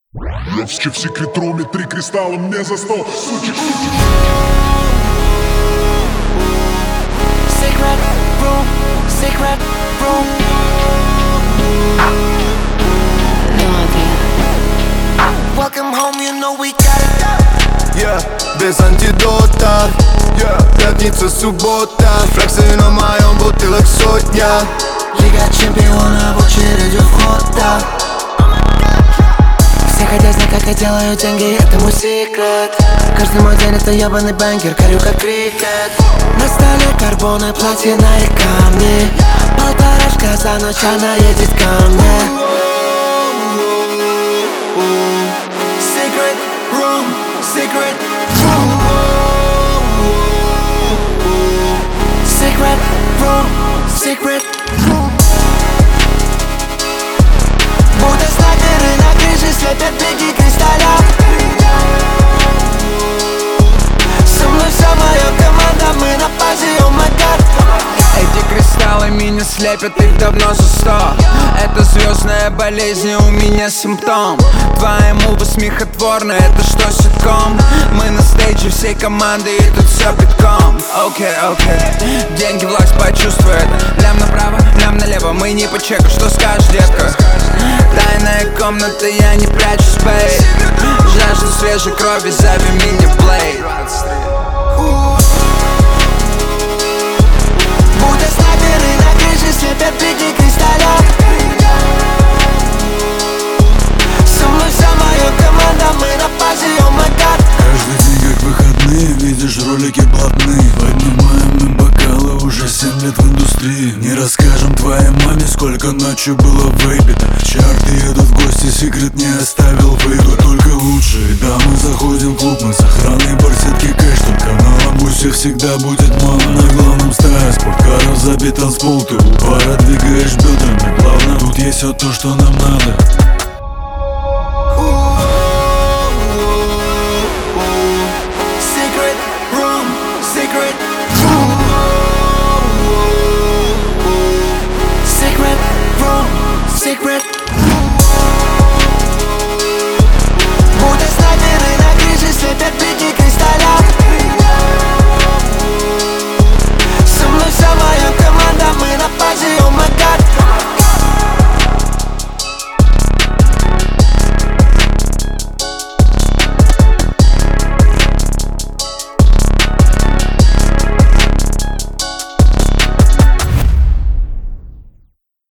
Я в секрет-руме 3 кристалла мне за стол, суки. Secret room, secret room. No idea. Welcome home, you know we got it. Yeah, без антидота. Yeah, пятница, суббота. Фракции на моем бутылок сотня. Лига чемпионов, очередью вход, да. Все хотят знать, как я делаю деньги, это мой секрет. Каждый мой день это ебаный бенгер, горю как крикет. На столе карбоны, платина и камни. Полторашка за ночь, она едет ко мне. Secret room, secret room. Secret room, secret room. Будто снайперы на крыше слепят блики кристалля. Со мной вся моя команда, мы на базе, oh my god. Эти кристаллы меня слепят, их давно за 100. Это звездная болезнь, у меня симптом. Твои мувы смехотворны, это что, ситком? Мы на стейдже всей команды, и тут все битком. Окей, деньги, власть, почувствуй это. Лям направо, лям налево, мы не по чеку, что скажешь, детка? Тайная комната, я не прячусь, бейб. Жажду свежей крови, зови меня Блейд. Будто снайперы на крыше слепят блики кристалля. Со мной вся моя команда, мы на базе, oh my god. Каждый день как выходные, видишь ролики блатные. Поднимаем мы бокалы, уже 7 лет в индустрии. Не расскажем твоей маме, сколько ночью было выпито. В чарты едут в гости, секрет не оставил, выйдут только лучшие. Да, мы заходим в клуб, мы с охраной барсетки кэш. Только на ламбусе всегда будет мало. На главном стая спорткаров забит танцпол. Ты у бара двигаешь бедрами плавно. Тут есть все то, что нам надо.